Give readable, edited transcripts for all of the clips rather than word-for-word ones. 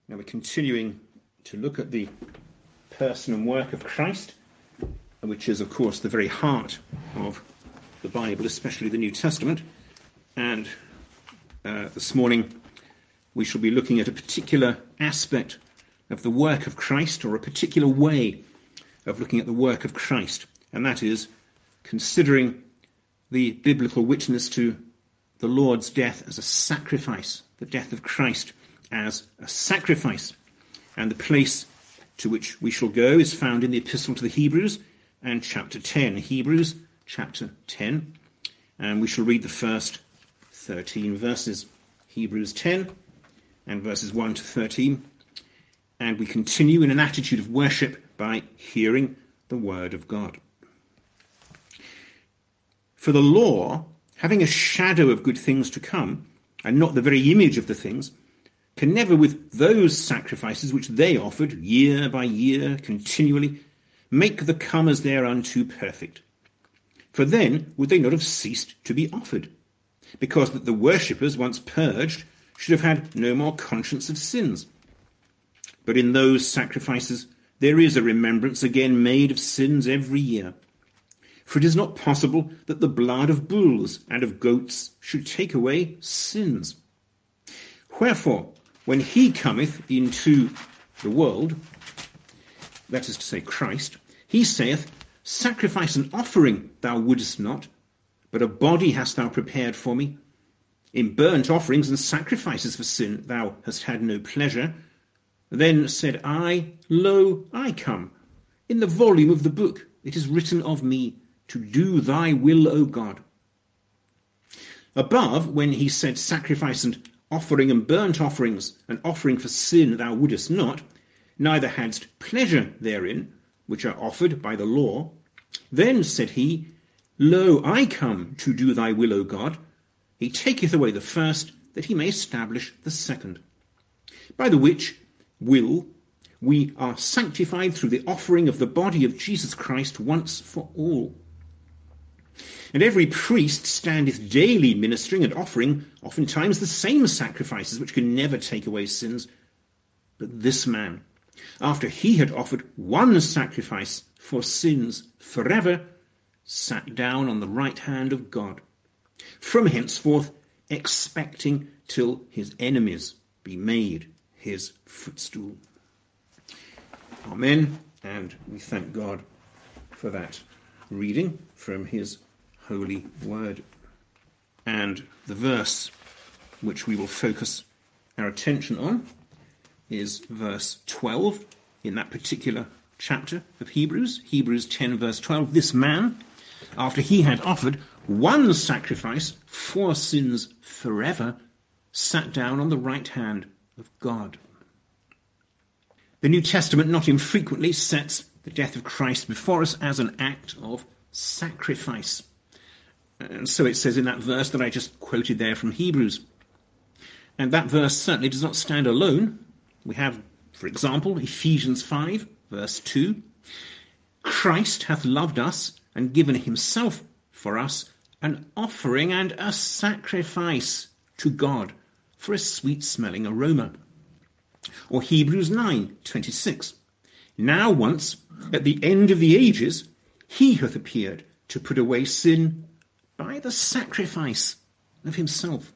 Now we're continuing to look at the person and work of Christ, which is, of course, the very heart of the Bible, especially the New Testament. And this morning we shall be looking at a particular aspect of the work of Christ, or a particular way of looking at the work of Christ, and that is considering the biblical witness to the Lord's death as a sacrifice, the death of Christ as a sacrifice. And the place to which we shall go is found in the Epistle to the Hebrews and chapter 10. Hebrews chapter 10. And we shall read the first 13 verses. Hebrews 10 and verses 1 to 13. And we continue in an attitude of worship by hearing the word of God. For the law, having a shadow of good things to come, and not the very image of the things, can never with those sacrifices which they offered year by year continually make the comers thereunto perfect. For then would they not have ceased to be offered, because that the worshippers, once purged, should have had no more conscience of sins. But in those sacrifices there is a remembrance again made of sins every year. For it is not possible that the blood of bulls and of goats should take away sins. Wherefore, when he cometh into the world, that is to say Christ, he saith, Sacrifice and offering thou wouldest not, but a body hast thou prepared for me. In burnt offerings and sacrifices for sin thou hast had no pleasure. Then said I, Lo, I come. In the volume of the book it is written of me, to do thy will, O God. Above, when he said sacrifice and offering and burnt offerings, and offering for sin thou wouldest not, neither hadst pleasure therein, which are offered by the law. Then said he, Lo, I come to do thy will, O God. He taketh away the first, that he may establish the second. By the which will we are sanctified through the offering of the body of Jesus Christ once for all. And every priest standeth daily ministering and offering oftentimes the same sacrifices which can never take away sins. But this man, after he had offered one sacrifice for sins forever, sat down on the right hand of God, from henceforth expecting till his enemies be made his footstool. Amen. And we thank God for that reading from his holy word. And the verse which we will focus our attention on is verse 12 in that particular chapter of Hebrews, Hebrews 10 verse 12. This man, after he had offered one sacrifice for sins forever, sat down on the right hand of God. The New Testament not infrequently sets the death of Christ before us as an act of sacrifice. And so it says in that verse that I just quoted there from Hebrews. And that verse certainly does not stand alone. We have, for example, Ephesians 5, verse 2. Christ hath loved us and given himself for us an offering and a sacrifice to God for a sweet-smelling aroma. Or Hebrews 9:26. Now once, at the end of the ages, he hath appeared to put away sin by the sacrifice of himself.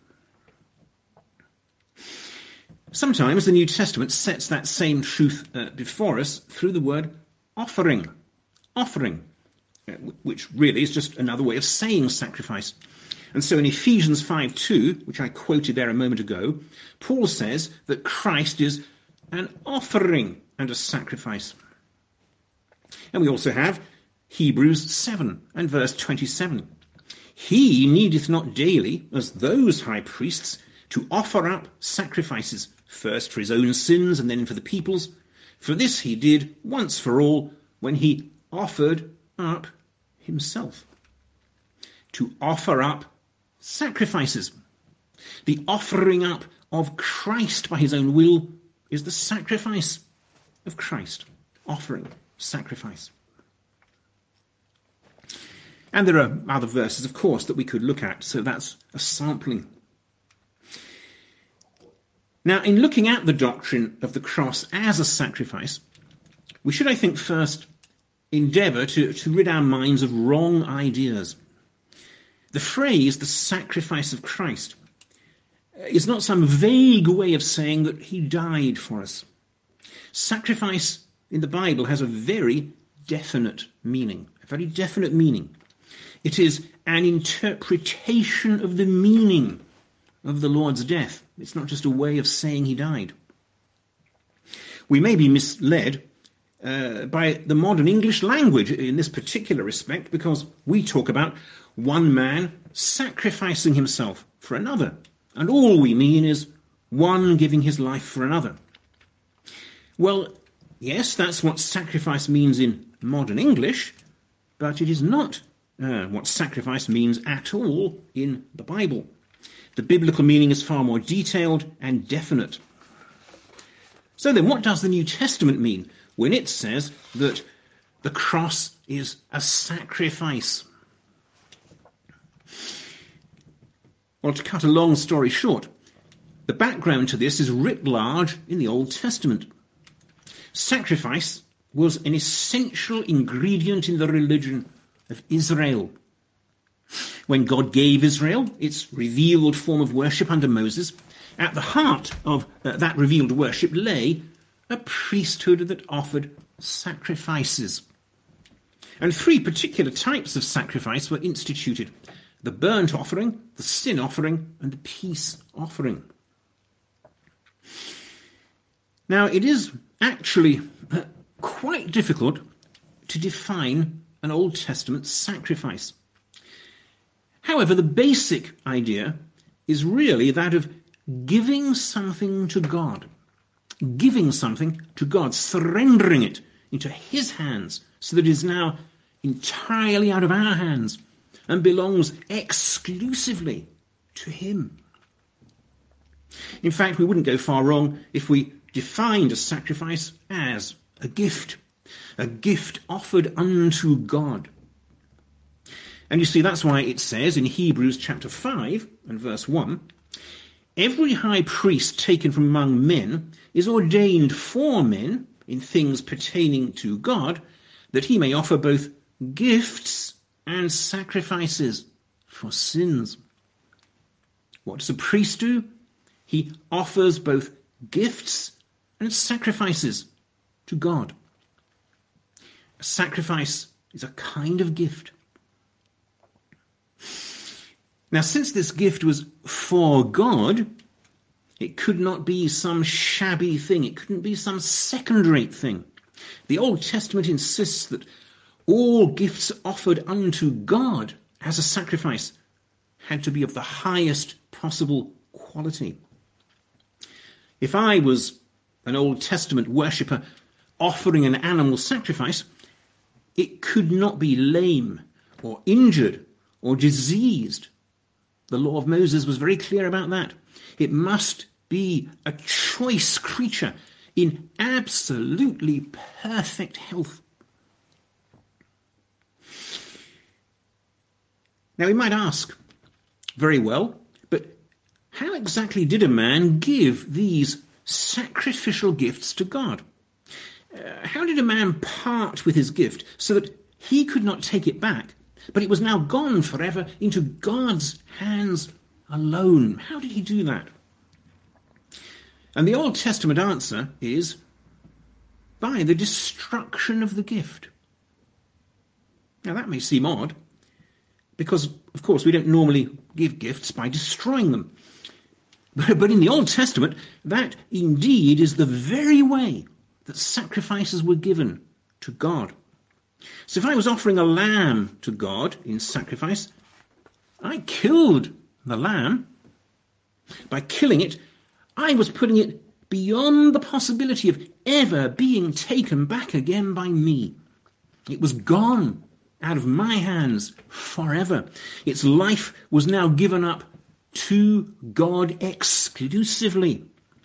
Sometimes the New Testament sets that same truth before us through the word offering, which really is just another way of saying sacrifice. And so in Ephesians 5:2, which I quoted there a moment ago, Paul says that Christ is an offering and a sacrifice. And we also have Hebrews 7 and verse 27. He needeth not daily, as those high priests, to offer up sacrifices, first for his own sins and then for the people's. For this he did once for all, when he offered up himself. To offer up sacrifices. The offering up of Christ by his own will is the sacrifice of Christ. Offering, sacrifice. And there are other verses, of course, that we could look at, so that's a sampling. Now, in looking at the doctrine of the cross as a sacrifice, we should, I think, first endeavour to rid our minds of wrong ideas. The phrase, the sacrifice of Christ, is not some vague way of saying that he died for us. Sacrifice in the Bible has a very definite meaning, It is an interpretation of the meaning of the Lord's death. It's not just a way of saying he died. We may be misled by the modern English language in this particular respect, because we talk about one man sacrificing himself for another, and all we mean is one giving his life for another. Well, yes, that's what sacrifice means in modern English, but it is not what sacrifice means at all in the Bible. The biblical meaning is far more detailed and definite. So then, what does the New Testament mean when it says that the cross is a sacrifice? Well, to cut a long story short, the background to this is writ large in the Old Testament. Sacrifice was an essential ingredient in the religion of Israel. When God gave Israel its revealed form of worship under Moses, at the heart of that revealed worship lay a priesthood that offered sacrifices. And three particular types of sacrifice were instituted: the burnt offering, the sin offering, and the peace offering. Now, it is actually quite difficult to define an Old Testament sacrifice. However, the basic idea is really that of giving something to God. Giving something to God, surrendering it into his hands so that it is now entirely out of our hands and belongs exclusively to him. In fact, we wouldn't go far wrong if we defined a sacrifice as a gift offered unto God. And you see, that's why it says in Hebrews chapter 5 and verse 1, every high priest taken from among men is ordained for men in things pertaining to God, that he may offer both gifts and sacrifices for sins. What does a priest do? He offers both gifts and sacrifices to God. A sacrifice is a kind of gift. Now, since this gift was for God, it could not be some shabby thing. It couldn't be some second-rate thing. The Old Testament insists that all gifts offered unto God as a sacrifice had to be of the highest possible quality. If I was an Old Testament worshipper offering an animal sacrifice, it could not be lame or injured or diseased. The law of Moses was very clear about that. It must be a choice creature in absolutely perfect health. Now we might ask, very well, but how exactly did a man give these sacrificial gifts to God? How did a man part with his gift so that he could not take it back, but it was now gone forever into God's hands alone? How did he do that? And the Old Testament answer is by the destruction of the gift. Now that may seem odd, because, of course, we don't normally give gifts by destroying them. But in the Old Testament, that indeed is the very way that sacrifices were given to God. So if I was offering a lamb to God in sacrifice, I killed the lamb. By killing it, I was putting it beyond the possibility of ever being taken back again by me. It was gone out of my hands forever. Its life was now given up to God exclusively.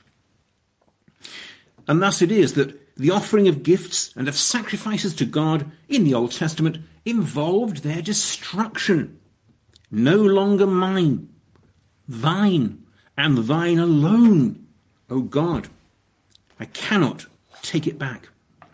And thus it is that the offering of gifts and of sacrifices to God in the Old Testament involved their destruction. No longer mine, thine, and thine alone O God, I cannot take it back.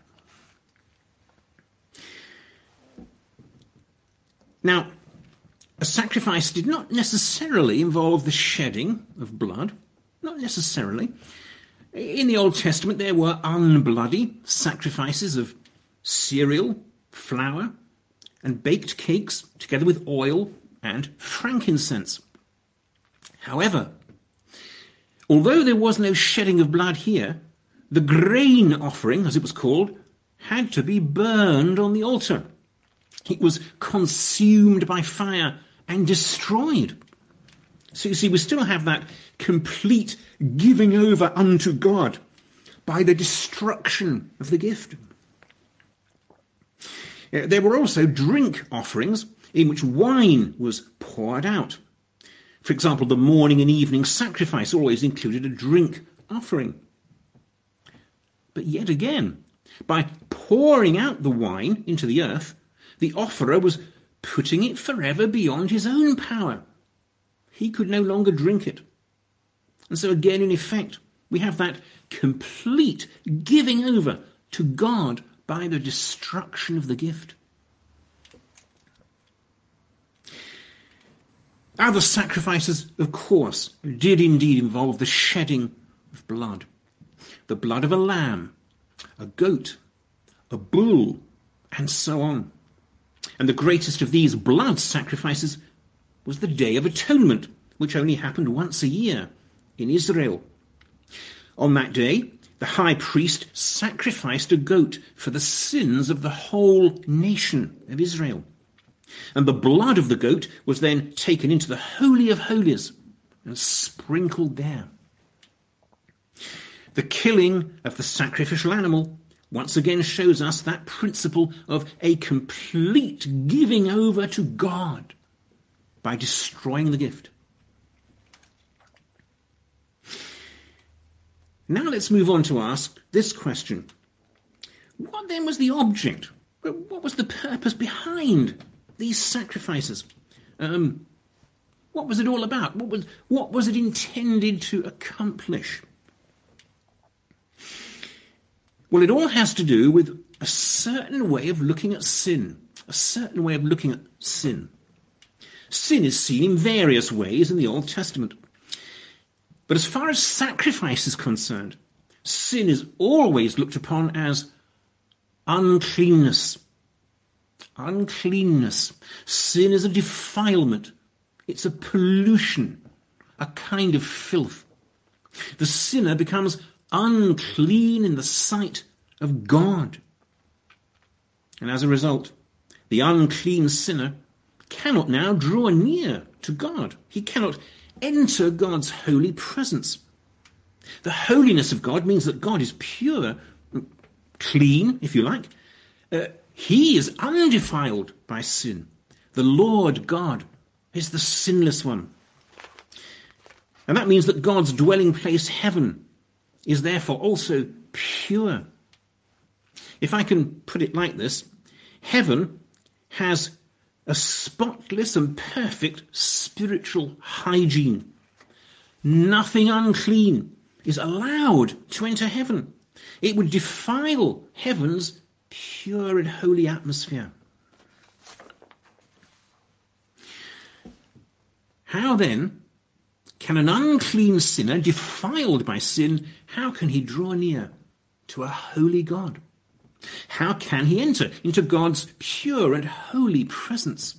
Now, a sacrifice did not necessarily involve the shedding of blood, not necessarily. In the Old Testament, there were unbloody sacrifices of cereal, flour, and baked cakes, together with oil and frankincense. However, although there was no shedding of blood here, the grain offering, as it was called, had to be burned on the altar. It was consumed by fire and destroyed. So you see, we still have that complete giving over unto God by the destruction of the gift. There were also drink offerings in which wine was poured out. For example, the morning and evening sacrifice always included a drink offering. But yet again, by pouring out the wine into the earth, the offerer was putting it forever beyond his own power. He could no longer drink it. And so again, in effect, we have that complete giving over to God by the destruction of the gift. Other sacrifices, of course, did indeed involve the shedding of blood. The blood of a lamb, a goat, a bull, and so on. And the greatest of these blood sacrifices was the Day of Atonement, which only happened once a year in Israel. On that day, the high priest sacrificed a goat for the sins of the whole nation of Israel. And the blood of the goat was then taken into the Holy of Holies and sprinkled there. The killing of the sacrificial animal once again shows us that principle of a complete giving over to God by destroying the gift. Now let's move on to ask this question. What then was the object? What was the purpose behind these sacrifices? What was it all about? What was it intended to accomplish? Well, it all has to do with a certain way of looking at sin. A certain way of looking at sin. Sin is seen in various ways in the Old Testament. But as far as sacrifice is concerned, sin is always looked upon as uncleanness. Uncleanness. Sin is a defilement. It's a pollution, a kind of filth. The sinner becomes unclean in the sight of God. And as a result, the unclean sinner cannot now draw near to God. He cannot enter God's holy presence. The holiness of God means that God is pure, clean, if you like. He is undefiled by sin. The Lord God is the sinless one. And that means that God's dwelling place, heaven, is therefore also pure. If I can put it like this, heaven has a spotless and perfect spiritual hygiene. Nothing unclean is allowed to enter heaven. It would defile heaven's pure and holy atmosphere. How then can an unclean sinner, defiled by sin, how can he draw near to a holy God? How can he enter into God's pure and holy presence?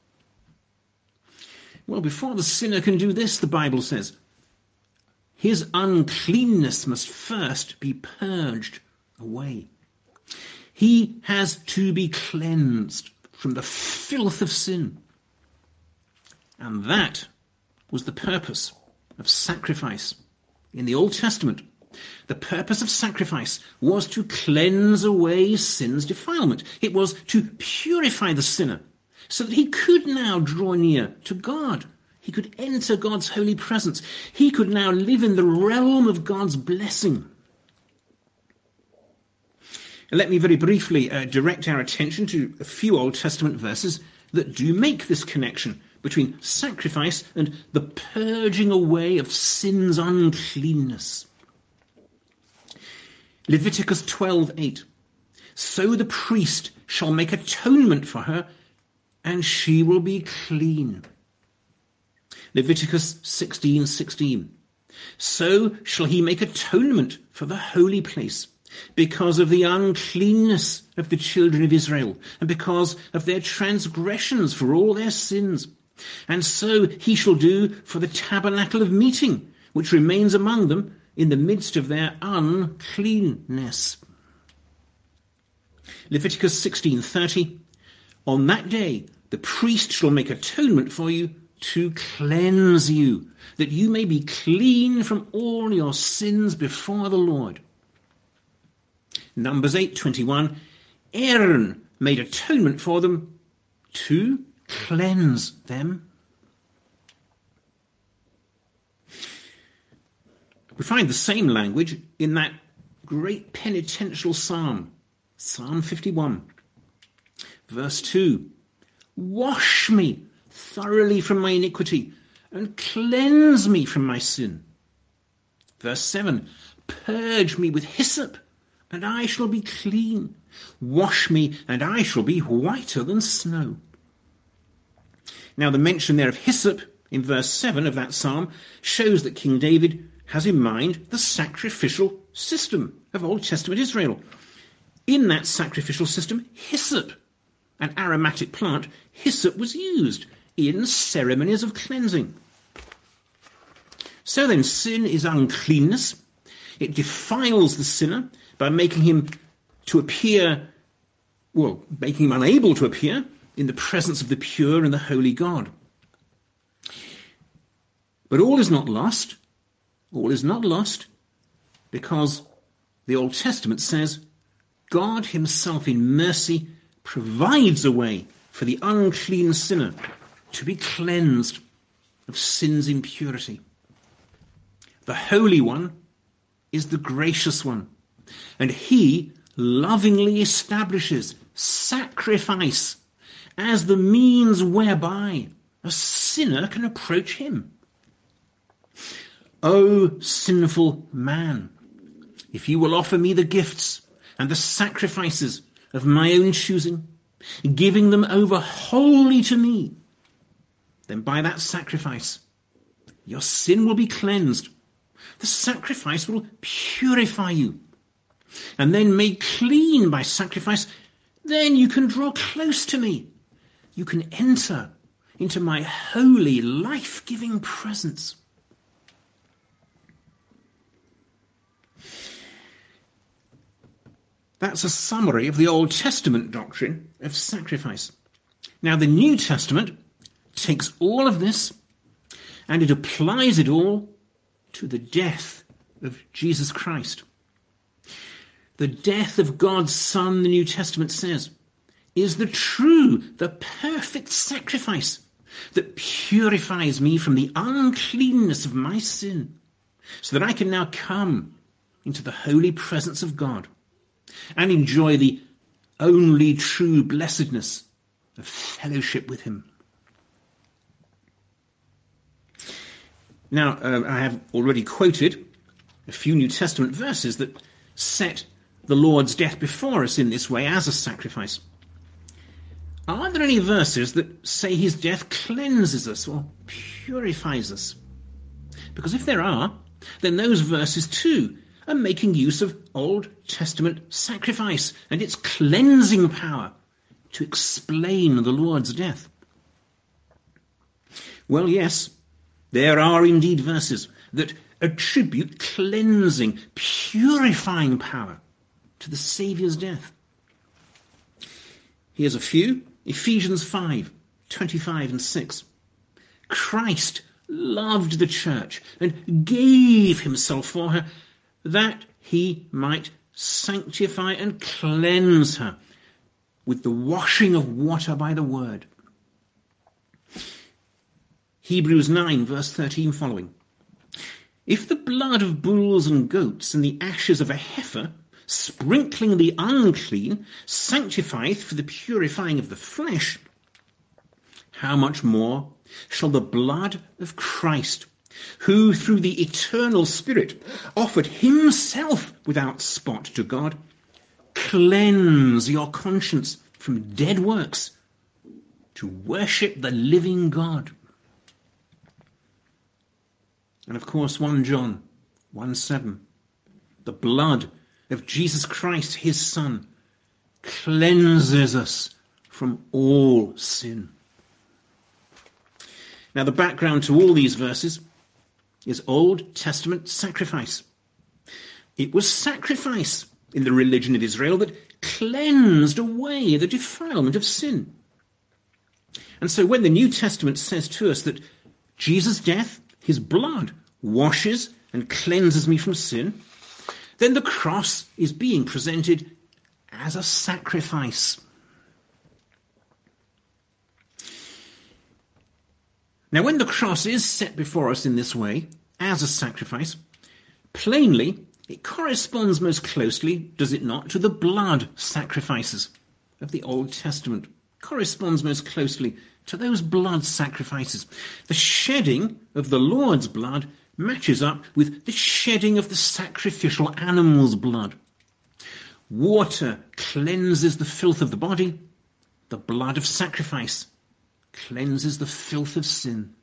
Well, before the sinner can do this, the Bible says, his uncleanness must first be purged away. He has to be cleansed from the filth of sin. And that was the purpose of sacrifice in the Old Testament. The purpose of sacrifice was to cleanse away sin's defilement. It was to purify the sinner so that he could now draw near to God. He could enter God's holy presence. He could now live in the realm of God's blessing. And let me very briefly direct our attention to a few Old Testament verses that do make this connection between sacrifice and the purging away of sin's uncleanness. Leviticus 12:8. So the priest shall make atonement for her, and she will be clean. Leviticus 16:16. So shall he make atonement for the holy place, because of the uncleanness of the children of Israel, and because of their transgressions for all their sins. And so he shall do for the tabernacle of meeting, which remains among them in the midst of their uncleanness. Leviticus 16:30. On that day the priest shall make atonement for you to cleanse you, that you may be clean from all your sins before the Lord. Numbers 8:21. Aaron made atonement for them to cleanse them. We find the same language in that great penitential psalm, Psalm 51. Verse 2. Wash me thoroughly from my iniquity and cleanse me from my sin. Verse 7. Purge me with hyssop, and I shall be clean. Wash me, and I shall be whiter than snow. Now, the mention there of hyssop in verse 7 of that psalm shows that King David has in mind the sacrificial system of Old Testament Israel. In that sacrificial system, hyssop, an aromatic plant, hyssop was used in ceremonies of cleansing. So then, sin is uncleanness. It defiles the sinner by making him making him unable to appear in the presence of the pure and the holy God. But all is not lost. All is not lost, because the Old Testament says God himself in mercy provides a way for the unclean sinner to be cleansed of sin's impurity. The Holy One is the gracious one, and he lovingly establishes sacrifice as the means whereby a sinner can approach him. O sinful man, if you will offer me the gifts and the sacrifices of my own choosing, giving them over wholly to me, then by that sacrifice your sin will be cleansed. The sacrifice will purify you. And then made clean by sacrifice, then you can draw close to me. You can enter into my holy, life-giving presence. That's a summary of the Old Testament doctrine of sacrifice. Now, the New Testament takes all of this and it applies it all to the death of Jesus Christ. The death of God's Son, the New Testament says, is the true, the perfect sacrifice that purifies me from the uncleanness of my sin, so that I can now come into the holy presence of God and enjoy the only true blessedness of fellowship with him. Now, I have already quoted a few New Testament verses that set the Lord's death before us in this way as a sacrifice. Are there any verses that say his death cleanses us or purifies us? Because if there are, then those verses too are making use of Old Testament sacrifice and its cleansing power to explain the Lord's death. Well, yes, there are indeed verses that attribute cleansing, purifying power to the Saviour's death. Here's a few. Ephesians 5:25 and 6. Christ loved the church and gave himself for her, that he might sanctify and cleanse her with the washing of water by the word. Hebrews 9, verse 13 following. If the blood of bulls and goats and the ashes of a heifer, sprinkling the unclean, sanctifieth for the purifying of the flesh, how much more shall the blood of Christ, who through the eternal Spirit offered himself without spot to God, cleanse your conscience from dead works to worship the living God. And of course, 1 John 1:7, the blood of Jesus Christ, his Son, cleanses us from all sin. Now, the background to all these verses is Old Testament sacrifice. It was sacrifice in the religion of Israel that cleansed away the defilement of sin. And so when the New Testament says to us that Jesus' death, his blood, washes and cleanses me from sin, then the cross is being presented as a sacrifice. Now, when the cross is set before us in this way, as a sacrifice, plainly it corresponds most closely, does it not, to the blood sacrifices of the Old Testament. Corresponds most closely to those blood sacrifices. The shedding of the Lord's blood matches up with the shedding of the sacrificial animal's blood. Water cleanses the filth of the body. The blood of sacrifice cleanses the filth of sin.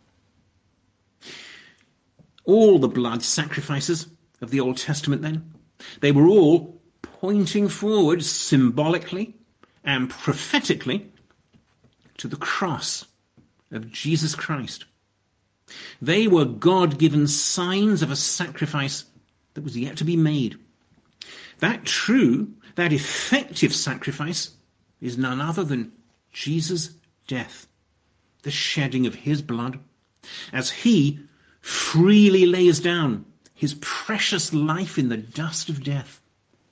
All the blood sacrifices of the Old Testament then, they were all pointing forward symbolically and prophetically to the cross of Jesus Christ. They were God-given signs of a sacrifice that was yet to be made. That true, that effective sacrifice is none other than Jesus' death, the shedding of his blood, as he freely lays down his precious life in the dust of death.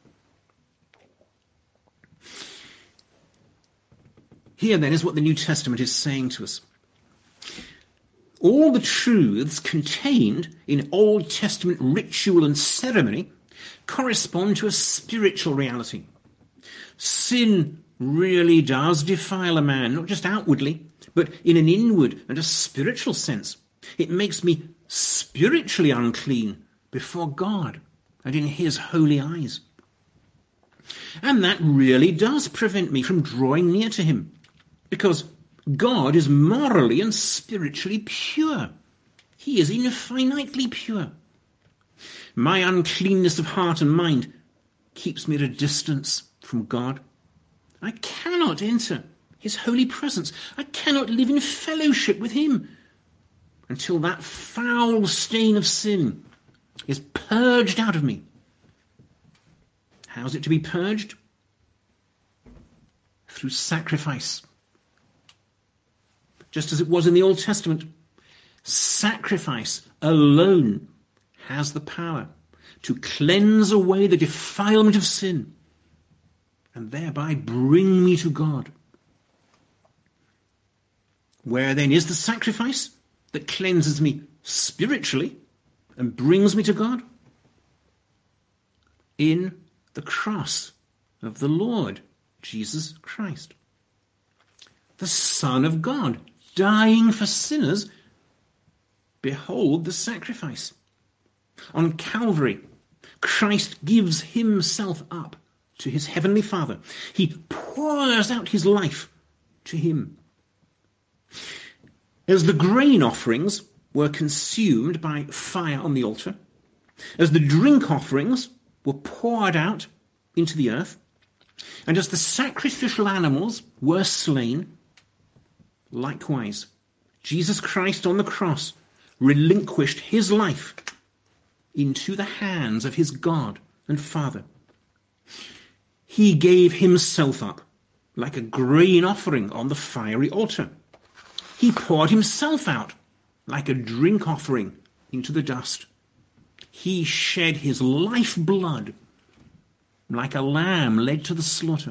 Here then is what the New Testament is saying to us. All the truths contained in Old Testament ritual and ceremony correspond to a spiritual reality. Sin really does defile a man, not just outwardly, but in an inward and a spiritual sense. It makes me spiritually unclean before God and in his holy eyes. And that really does prevent me from drawing near to him, because God is morally and spiritually pure. He is infinitely pure. My uncleanness of heart and mind keeps me at a distance from God. I cannot enter his holy presence. I cannot live in fellowship with him until that foul stain of sin is purged out of me. How is it to be purged? Through sacrifice. Just as it was in the Old Testament, sacrifice alone has the power to cleanse away the defilement of sin and thereby bring me to God. Where then is the sacrifice that cleanses me spiritually and brings me to God? In the cross of the Lord Jesus Christ, the Son of God, dying for sinners. Behold the sacrifice. On Calvary, Christ gives himself up to his heavenly Father. He pours out his life to him. As the grain offerings were consumed by fire on the altar, as the drink offerings were poured out into the earth, and as the sacrificial animals were slain, likewise, Jesus Christ on the cross relinquished his life into the hands of his God and Father. He gave himself up like a grain offering on the fiery altar. He poured himself out like a drink offering into the dust. He shed his lifeblood like a lamb led to the slaughter.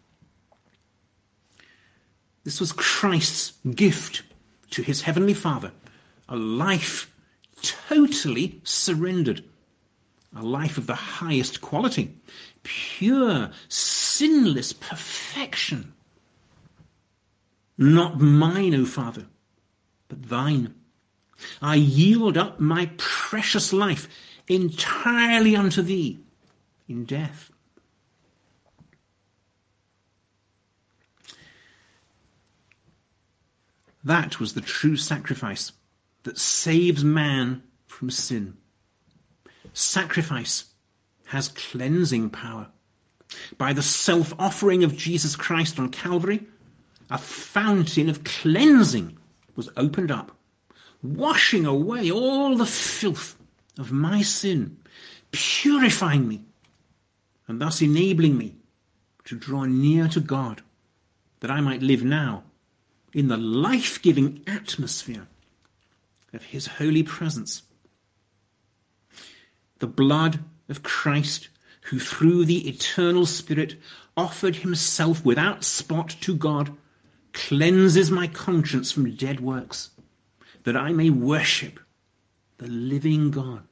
This was Christ's gift to his heavenly Father, a life totally surrendered, a life of the highest quality, pure, sinless perfection. Not mine, O Father, but thine. I yield up my precious life entirely unto thee in death. That was the true sacrifice that saves man from sin. Sacrifice has cleansing power. By the self-offering of Jesus Christ on Calvary, a fountain of cleansing was opened up, washing away all the filth of my sin, purifying me, and thus enabling me to draw near to God, that I might live now in the life-giving atmosphere of his holy presence. The blood of Christ, who through the eternal Spirit offered himself without spot to God, cleanses my conscience from dead works, that I may worship the living God.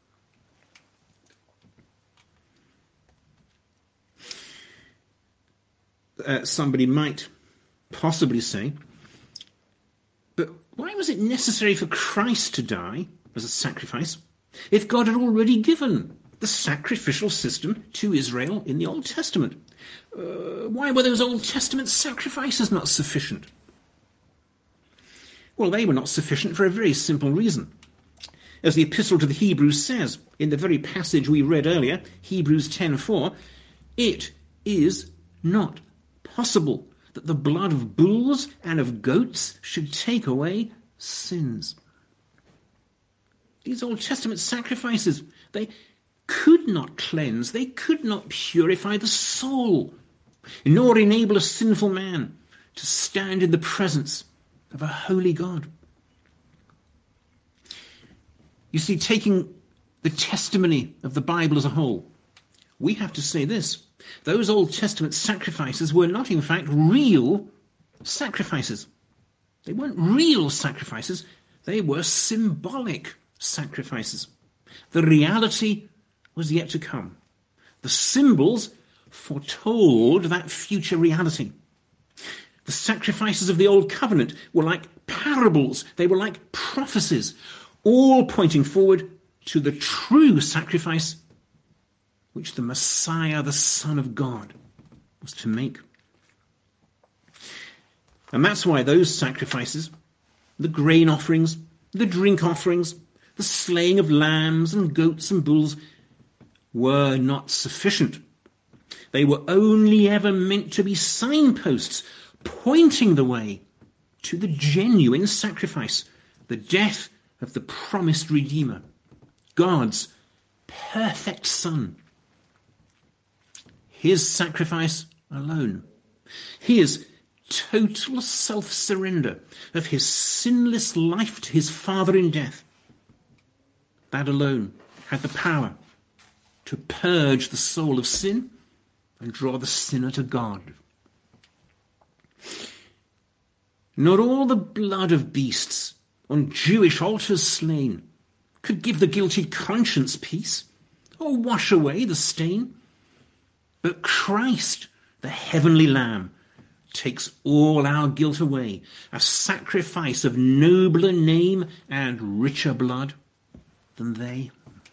Somebody might possibly say, but why was it necessary for Christ to die as a sacrifice if God had already given the sacrificial system to Israel in the Old Testament? Why were those Old Testament sacrifices not sufficient? Well, they were not sufficient for a very simple reason. As the Epistle to the Hebrews says, in the very passage we read earlier, Hebrews 10:4, it is not possible that the blood of bulls and of goats should take away sins. These Old Testament sacrifices, they could not cleanse, they could not purify the soul, nor enable a sinful man to stand in the presence of a holy God. You see, taking the testimony of the Bible as a whole, we have to say this: those Old Testament sacrifices were not, in fact, real sacrifices. They weren't real sacrifices, they were symbolic sacrifices. The reality was yet to come. The symbols foretold that future reality. The sacrifices of the Old Covenant were like parables, they were like prophecies, all pointing forward to the true sacrifice which the Messiah, the Son of God, was to make. And that's why those sacrifices, the grain offerings, the drink offerings, the slaying of lambs and goats and bulls, were not sufficient. They were only ever meant to be signposts pointing the way to the genuine sacrifice, the death of the promised Redeemer, God's perfect Son. His sacrifice alone, his total self-surrender of his sinless life to his Father in death, that alone had the power to purge the soul of sin and draw the sinner to God. Not all the blood of beasts on Jewish altars slain could give the guilty conscience peace or wash away the stain. But Christ, the heavenly Lamb, takes all our guilt away, a sacrifice of nobler name and richer blood than they.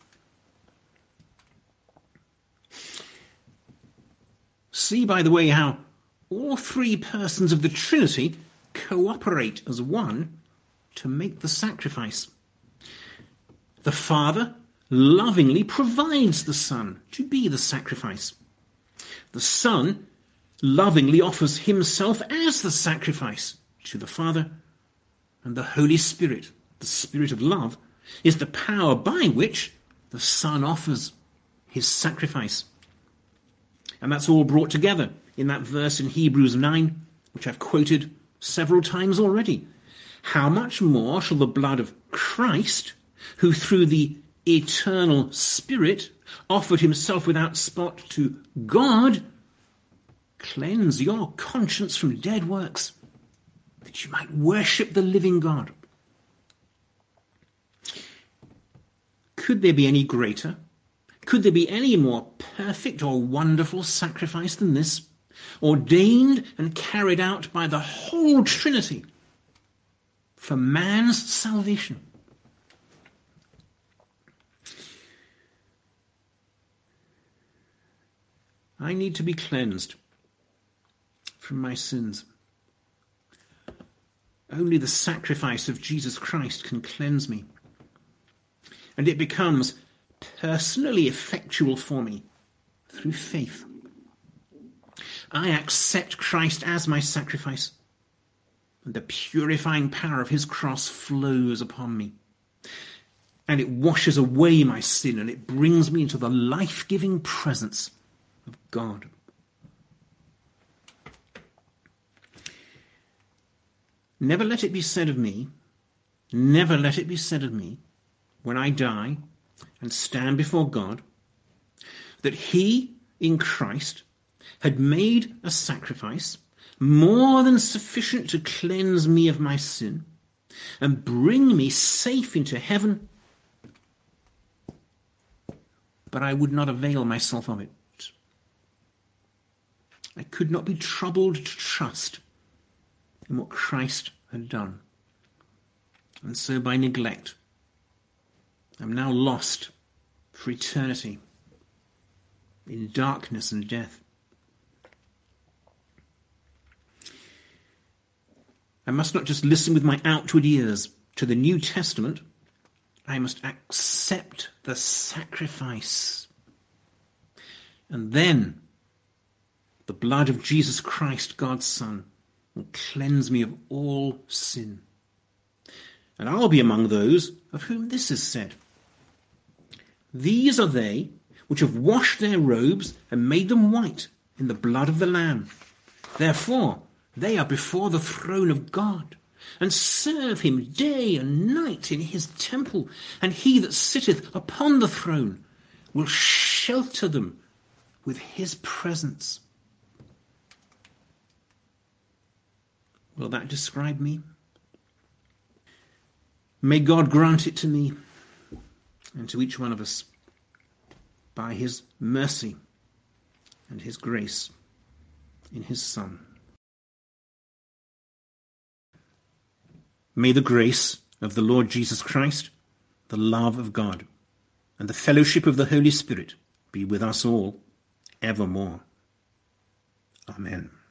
See, by the way, how all three persons of the Trinity cooperate as one to make the sacrifice. The Father lovingly provides the Son to be the sacrifice. The Son lovingly offers himself as the sacrifice to the Father, and the Holy Spirit, the Spirit of love, is the power by which the Son offers his sacrifice. And that's all brought together in that verse in Hebrews 9, which I've quoted several times already. How much more shall the blood of Christ, who through the eternal Spirit offered himself without spot to God, cleanse your conscience from dead works, that you might worship the living God? Could there be any greater? Could there be any more perfect or wonderful sacrifice than this, ordained and carried out by the whole Trinity for man's salvation? I need to be cleansed from my sins. Only the sacrifice of Jesus Christ can cleanse me. And it becomes personally effectual for me through faith. I accept Christ as my sacrifice, and the purifying power of his cross flows upon me. And it washes away my sin, and it brings me into the life-giving presence of God. Never let it be said of me, never let it be said of me, when I die and stand before God, that he, in Christ, had made a sacrifice more than sufficient to cleanse me of my sin and bring me safe into heaven, but I would not avail myself of it. I could not be troubled to trust in what Christ had done. And so by neglect, I'm now lost for eternity in darkness and death. I must not just listen with my outward ears to the New Testament. I must accept the sacrifice. And then the blood of Jesus Christ, God's Son, will cleanse me of all sin. And I'll be among those of whom this is said. These are they which have washed their robes and made them white in the blood of the Lamb. Therefore, they are before the throne of God, and serve him day and night in his temple, and he that sitteth upon the throne will shelter them with his presence. Will that describe me? May God grant it to me and to each one of us by his mercy and his grace in his Son. May the grace of the Lord Jesus Christ, the love of God, and the fellowship of the Holy Spirit be with us all evermore. Amen.